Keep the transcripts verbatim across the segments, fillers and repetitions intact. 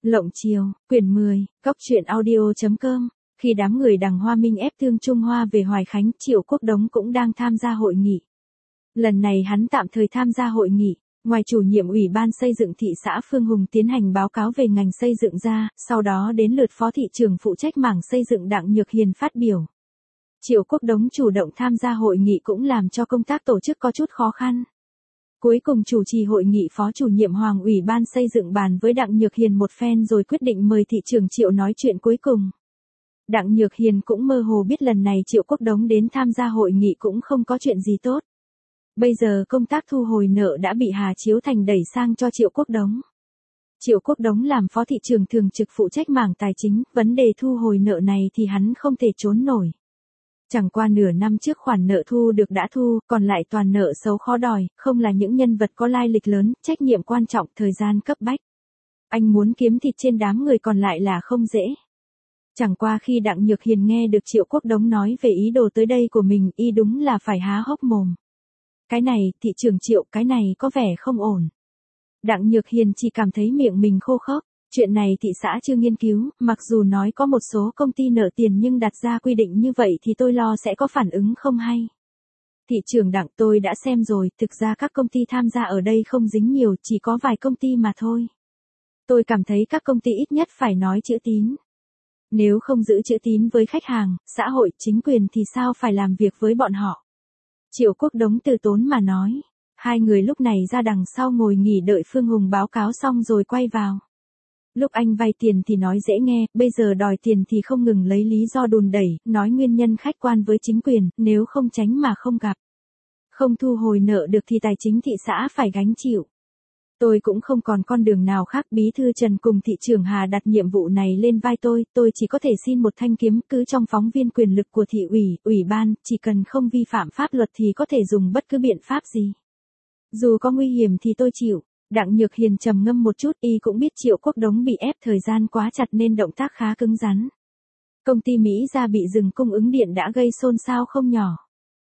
Lộng Chiều, quyển mười, Góc truyện audio chấm com. Khi đám người Đằng Hoa Minh ép Thương Trung Hoa về Hoài Khánh, Triệu Quốc Đống cũng đang tham gia hội nghị. Lần này hắn tạm thời tham gia hội nghị, ngoài chủ nhiệm ủy ban xây dựng thị xã Phương Hùng tiến hành báo cáo về ngành xây dựng ra, sau đó đến lượt phó thị trưởng phụ trách mảng xây dựng Đặng Nhược Hiền phát biểu. Triệu Quốc Đống chủ động tham gia hội nghị cũng làm cho công tác tổ chức có chút khó khăn. Cuối cùng chủ trì hội nghị phó chủ nhiệm Hoàng ủy ban xây dựng bàn với Đặng Nhược Hiền một phen rồi quyết định mời thị trưởng Triệu nói chuyện cuối cùng. Đặng Nhược Hiền cũng mơ hồ biết lần này Triệu Quốc Đống đến tham gia hội nghị cũng không có chuyện gì tốt. Bây giờ công tác thu hồi nợ đã bị Hà Chiếu Thành đẩy sang cho Triệu Quốc Đống. Triệu Quốc Đống làm phó thị trưởng thường trực phụ trách mảng tài chính, vấn đề thu hồi nợ này thì hắn không thể trốn nổi. Chẳng qua nửa năm trước khoản nợ thu được đã thu, còn lại toàn nợ xấu khó đòi, không là những nhân vật có lai lịch lớn, trách nhiệm quan trọng, thời gian cấp bách. Anh muốn kiếm thịt trên đám người còn lại là không dễ. Chẳng qua khi Đặng Nhược Hiền nghe được Triệu Quốc Đống nói về ý đồ tới đây của mình, y đúng là phải há hốc mồm. Cái này, thị trưởng Triệu, cái này có vẻ không ổn. Đặng Nhược Hiền chỉ cảm thấy miệng mình khô khốc. Chuyện này thị xã chưa nghiên cứu, mặc dù nói có một số công ty nợ tiền nhưng đặt ra quy định như vậy thì tôi lo sẽ có phản ứng không hay. Thị trưởng Đặng, tôi đã xem rồi, thực ra các công ty tham gia ở đây không dính nhiều, chỉ có vài công ty mà thôi. Tôi cảm thấy các công ty ít nhất phải nói chữ tín. Nếu không giữ chữ tín với khách hàng, xã hội, chính quyền thì sao phải làm việc với bọn họ? Triệu Quốc Đống từ tốn mà nói. Hai người lúc này ra đằng sau ngồi nghỉ đợi Phương Hùng báo cáo xong rồi quay vào. Lúc anh vay tiền thì nói dễ nghe, bây giờ đòi tiền thì không ngừng lấy lý do đùn đẩy, nói nguyên nhân khách quan với chính quyền, nếu không tránh mà không gặp. Không thu hồi nợ được thì tài chính thị xã phải gánh chịu. Tôi cũng không còn con đường nào khác, bí thư Trần cùng thị trưởng Hà đặt nhiệm vụ này lên vai tôi, tôi chỉ có thể xin một thanh kiếm, cứ trong phóng viên quyền lực của thị ủy, ủy ban, chỉ cần không vi phạm pháp luật thì có thể dùng bất cứ biện pháp gì. Dù có nguy hiểm thì tôi chịu. Đặng Nhược Hiền trầm ngâm một chút, y cũng biết Triệu Quốc Đống bị ép thời gian quá chặt nên động tác khá cứng rắn. Công ty Mỹ Gia bị dừng cung ứng điện đã gây xôn xao không nhỏ.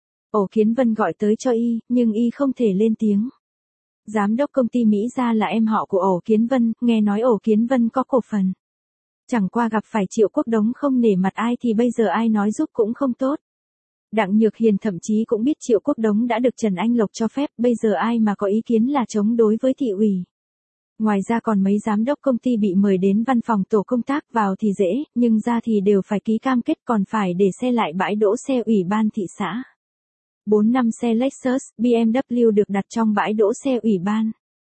Ổ Kiến Vân gọi tới cho y, nhưng y không thể lên tiếng. Giám đốc công ty Mỹ Gia là em họ của Ổ Kiến Vân, nghe nói Ổ Kiến Vân có cổ phần. Chẳng qua gặp phải Triệu Quốc Đống không nể mặt ai thì bây giờ ai nói giúp cũng không tốt. Đặng Nhược Hiền thậm chí cũng biết Triệu Quốc Đống đã được Trần Anh Lộc cho phép, bây giờ ai mà có ý kiến là chống đối với thị ủy. Ngoài ra còn mấy giám đốc công ty bị mời đến văn phòng tổ công tác, vào thì dễ, nhưng ra thì đều phải ký cam kết, còn phải để xe lại bãi đỗ xe ủy ban thị xã. Bốn năm xe Lexus, bê em vê được đặt trong bãi đỗ xe ủy ban.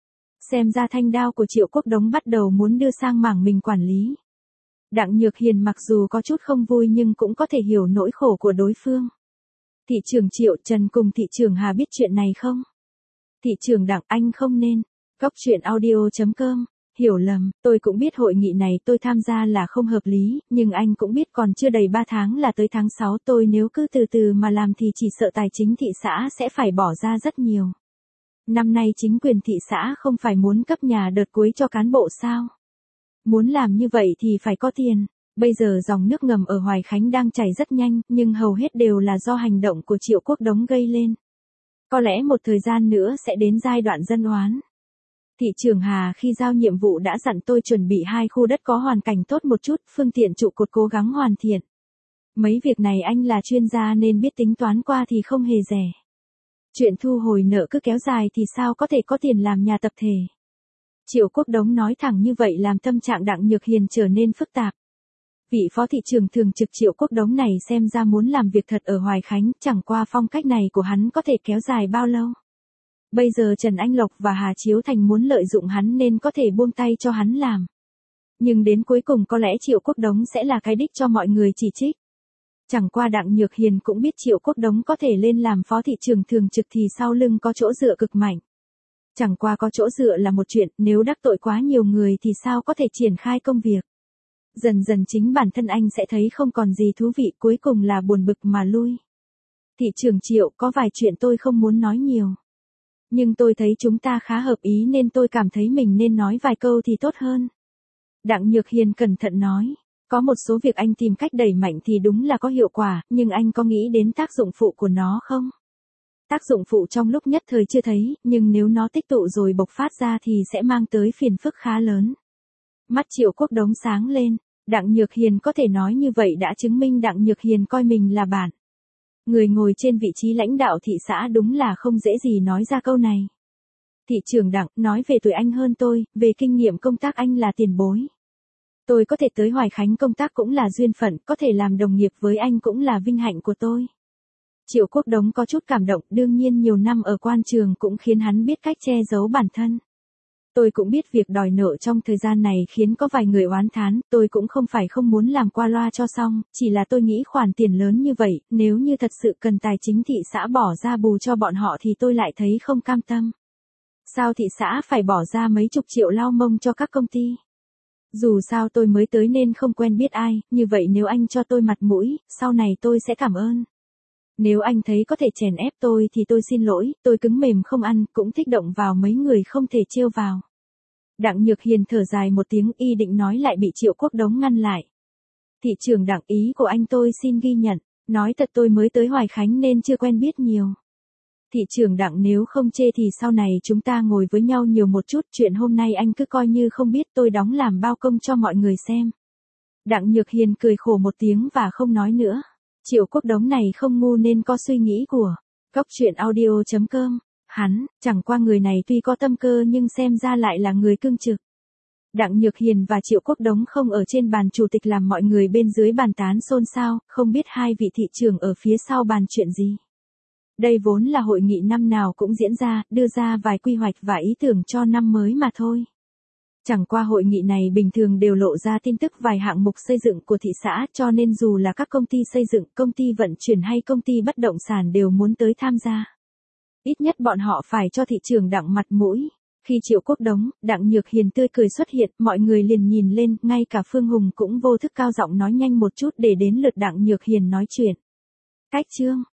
Xem ra thanh đao của Triệu Quốc Đống bắt đầu muốn đưa sang mảng mình quản lý. Đặng Nhược Hiền mặc dù có chút không vui nhưng cũng có thể hiểu nỗi khổ của đối phương. Thị trưởng Triệu, Trần cùng thị trưởng Hà biết chuyện này không? Thị trưởng Đặng, anh không nên. Góc truyện audio chấm com. Hiểu lầm, tôi cũng biết hội nghị này tôi tham gia là không hợp lý, nhưng anh cũng biết còn chưa đầy ba tháng là tới tháng sáu, tôi nếu cứ từ từ mà làm thì chỉ sợ tài chính thị xã sẽ phải bỏ ra rất nhiều. Năm nay chính quyền thị xã không phải muốn cấp nhà đợt cuối cho cán bộ sao? Muốn làm như vậy thì phải có tiền. Bây giờ dòng nước ngầm ở Hoài Khánh đang chảy rất nhanh, nhưng hầu hết đều là do hành động của Triệu Quốc Đống gây lên. Có lẽ một thời gian nữa sẽ đến giai đoạn dân oán. Thị trưởng Hà khi giao nhiệm vụ đã dặn tôi chuẩn bị hai khu đất có hoàn cảnh tốt một chút, phương tiện trụ cột cố gắng hoàn thiện. Mấy việc này anh là chuyên gia nên biết tính toán qua thì không hề rẻ. Chuyện thu hồi nợ cứ kéo dài thì sao có thể có tiền làm nhà tập thể. Triệu Quốc Đống nói thẳng như vậy làm tâm trạng Đặng Nhược Hiền trở nên phức tạp. Vị phó thị trưởng thường trực Triệu Quốc Đống này xem ra muốn làm việc thật ở Hoài Khánh, chẳng qua phong cách này của hắn có thể kéo dài bao lâu. Bây giờ Trần Anh Lộc và Hà Chiếu Thành muốn lợi dụng hắn nên có thể buông tay cho hắn làm. Nhưng đến cuối cùng có lẽ Triệu Quốc Đống sẽ là cái đích cho mọi người chỉ trích. Chẳng qua Đặng Nhược Hiền cũng biết Triệu Quốc Đống có thể lên làm phó thị trưởng thường trực thì sau lưng có chỗ dựa cực mạnh. Chẳng qua có chỗ dựa là một chuyện, nếu đắc tội quá nhiều người thì sao có thể triển khai công việc. Dần dần chính bản thân anh sẽ thấy không còn gì thú vị, cuối cùng là buồn bực mà lui. Thị trưởng Triệu, có vài chuyện tôi không muốn nói nhiều. Nhưng tôi thấy chúng ta khá hợp ý nên tôi cảm thấy mình nên nói vài câu thì tốt hơn. Đặng Nhược Hiền cẩn thận nói. Có một số việc anh tìm cách đẩy mạnh thì đúng là có hiệu quả, nhưng anh có nghĩ đến tác dụng phụ của nó không? Tác dụng phụ trong lúc nhất thời chưa thấy, nhưng nếu nó tích tụ rồi bộc phát ra thì sẽ mang tới phiền phức khá lớn. Mắt Triệu Quốc Đống sáng lên, Đặng Nhược Hiền có thể nói như vậy đã chứng minh Đặng Nhược Hiền coi mình là bạn. Người ngồi trên vị trí lãnh đạo thị xã đúng là không dễ gì nói ra câu này. Thị trưởng Đặng, nói về tuổi anh hơn tôi, về kinh nghiệm công tác anh là tiền bối. Tôi có thể tới Hoài Khánh công tác cũng là duyên phận, có thể làm đồng nghiệp với anh cũng là vinh hạnh của tôi. Triệu Quốc Đống có chút cảm động, đương nhiên nhiều năm ở quan trường cũng khiến hắn biết cách che giấu bản thân. Tôi cũng biết việc đòi nợ trong thời gian này khiến có vài người oán thán, tôi cũng không phải không muốn làm qua loa cho xong, chỉ là tôi nghĩ khoản tiền lớn như vậy, nếu như thật sự cần tài chính thị xã bỏ ra bù cho bọn họ thì tôi lại thấy không cam tâm. Sao thị xã phải bỏ ra mấy chục triệu lao mông cho các công ty? Dù sao tôi mới tới nên không quen biết ai, như vậy nếu anh cho tôi mặt mũi, sau này tôi sẽ cảm ơn. Nếu anh thấy có thể chèn ép tôi thì tôi xin lỗi, tôi cứng mềm không ăn, cũng thích động vào mấy người không thể trêu vào. Đặng Nhược Hiền thở dài một tiếng, y định nói lại bị Triệu Quốc Đống ngăn lại. Thị trưởng Đặng, ý của anh tôi xin ghi nhận, nói thật tôi mới tới Hoài Khánh nên chưa quen biết nhiều. Thị trưởng Đặng, nếu không chê thì sau này chúng ta ngồi với nhau nhiều một chút, chuyện hôm nay anh cứ coi như không biết, tôi đóng làm bao công cho mọi người xem. Đặng Nhược Hiền cười khổ một tiếng và không nói nữa. Triệu Quốc Đống này không ngu nên có suy nghĩ của Cóc Truyện Audio chấm com. Hắn, chẳng qua người này tuy có tâm cơ nhưng xem ra lại là người cương trực. Đặng Nhược Hiền và Triệu Quốc Đống không ở trên bàn chủ tịch làm mọi người bên dưới bàn tán xôn xao, không biết hai vị thị trưởng ở phía sau bàn chuyện gì. Đây vốn là hội nghị năm nào cũng diễn ra, đưa ra vài quy hoạch và ý tưởng cho năm mới mà thôi. Chẳng qua hội nghị này bình thường đều lộ ra tin tức vài hạng mục xây dựng của thị xã, cho nên dù là các công ty xây dựng, công ty vận chuyển hay công ty bất động sản đều muốn tới tham gia. Ít nhất bọn họ phải cho thị trường Đặng mặt mũi. Khi Triệu Quốc Đống, Đặng Nhược Hiền tươi cười xuất hiện, mọi người liền nhìn lên, ngay cả Phương Hùng cũng vô thức cao giọng nói nhanh một chút để đến lượt Đặng Nhược Hiền nói chuyện. Cách chương